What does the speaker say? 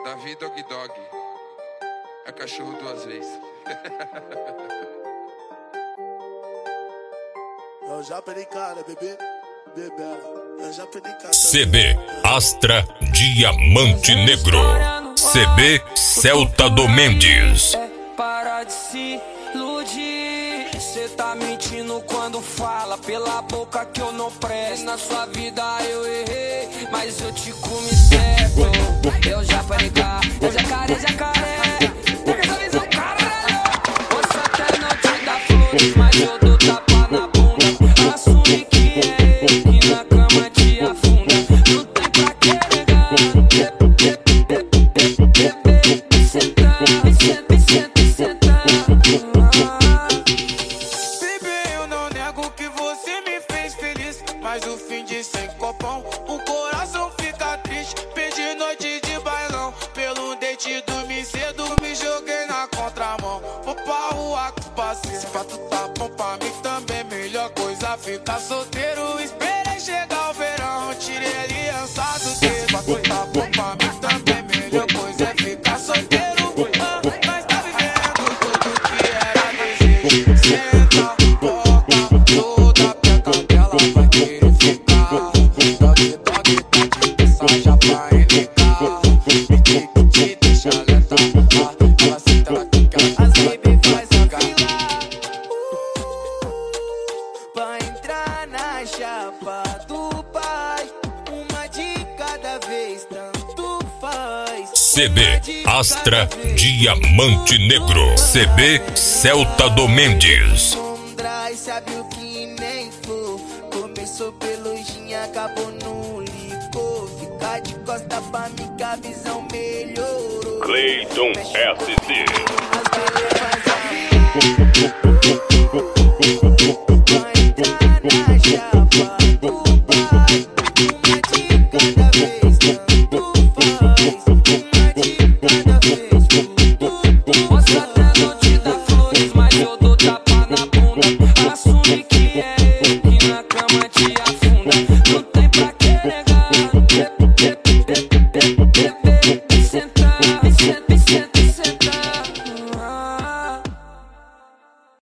Davi Dog Dog. É cachorro duas vezes. Eu já perdi cara, bebê. Eu já perdi cara. CB Astra Diamante Negro. CB Celta do Mendes. Para de se iludir. Cê tá mentindo quando fala pela boca que eu não presto. Na sua vida eu errei, mas eu te comi certo. Eu já parei cá, eu jacaré. Pega essa visão, caralho. Você até não te dá flores, mas eu dou tapa na bunda. Assume que é ele que na cama te afunda. Não tem pra que negar. Mas o fim de sem copão, o coração fica triste. Perdi noite de bailão, pelo date dormi cedo, me joguei na contramão. Vou pra rua com parceiro, se pra tu tá bom pra mim também. Melhor coisa ficar solteiro, esperei chegar o verão. Tirei aliança do dedo, se pra tu tá bom pra mim também. Melhor coisa é ficar solteiro, mas tá vivendo tudo que era desejo. Senta, boca, toda peca dela vai querer ficar. Dog, mensagem pra indicar. Me deixa alerta. Ela senta, ela quica, ela As baby faz a fila pra entrar na chapa do pai. Uma de cada vez, tanto faz. CB Astra Diamante Negro. CB Celta do Mendes. Mondrai, sabe o que nem for. Começou pelojinha, acabou no licor. Ficar de costa pra mim que a visão melhorou. Cleiton SC. As baby faz a fila